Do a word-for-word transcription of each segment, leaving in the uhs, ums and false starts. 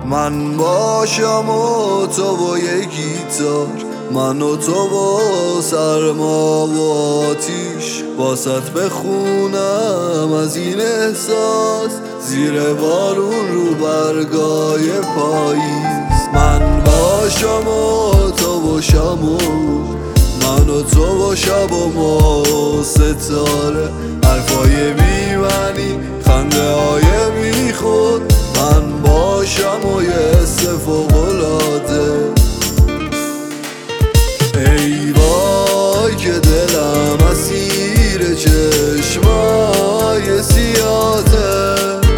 من باشم و تو با یه گیتار، من و تو با سرما و آتیش، باست بخونم از این احساس زیر بارون رو برگای پاییز. من باشم و تو باشم و من و تو با شب و ما ستاره، حرفای بی معنی، خنده های بی خود. من باشم و یه حس فوق‌العاده. ای وای که دلم اسیر چشمای سیاته،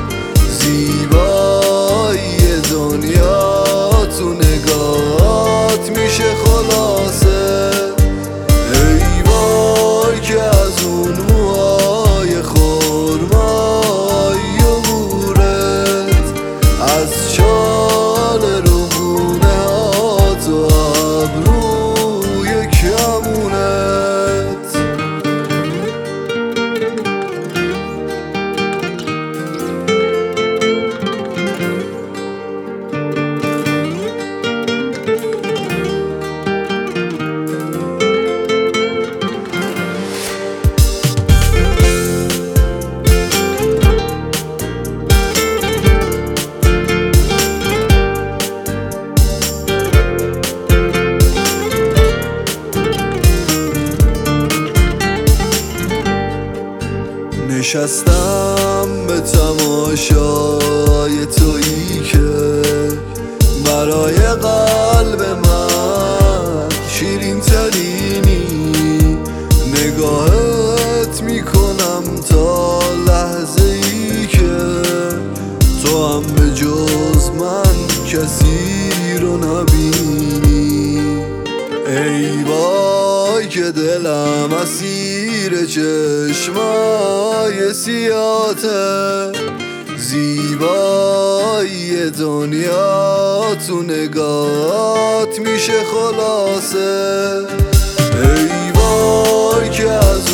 زیبایی دنیا تو نگاهات میشه خلاصه. ای وای که از اون موهای خرمایی و بورت، از چال روگونه هات و ابروی کمونت. نشستم به تماشای تویی که برای قلب من شیرین ترینی. نگاهت میکنم تا لحظه ای که تو هم به جز من کسی رو نبینی. ای وای که دلم اسیر چشمای سیاته، زیبایی دنیا تو نگاهات میشه خلاصه. ای وای که از